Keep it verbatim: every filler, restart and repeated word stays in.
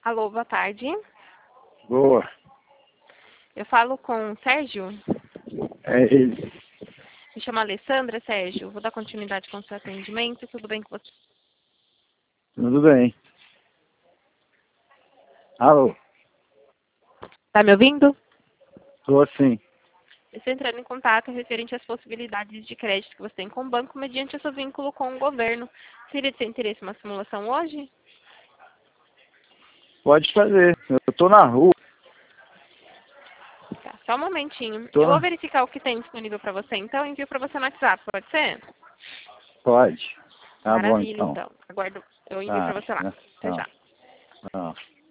Alô, boa tarde. Boa. Eu falo com o Sérgio. É ele. Me chamo Alessandra, Sérgio. Vou dar continuidade com o seu atendimento. Tudo bem com você? Tudo bem. Alô? Tá me ouvindo? Tô sim. Eu estou entrando em contato referente às possibilidades de crédito que você tem com o banco mediante o seu vínculo com o governo. Seria de seu interesse uma simulação hoje? Pode fazer. Eu tô na rua. Tá, só um momentinho. Tô Eu vou na... verificar o que tem disponível para você, então envio para você no WhatsApp, pode ser? Pode. Tá bom Maravilha, então. então. Aguardo, eu envio Tá. para você lá. Né? Até Não. já. Não.